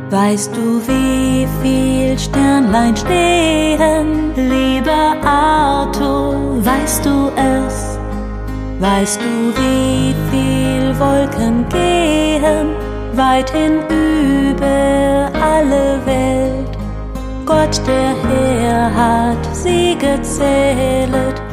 Weißt du, wie viel Sternlein stehen, lieber Arthur, weißt du es? Weißt du, wie viel Wolken gehen, weit hinüber alle Welt? Gott, der Herr, hat sie gezählet,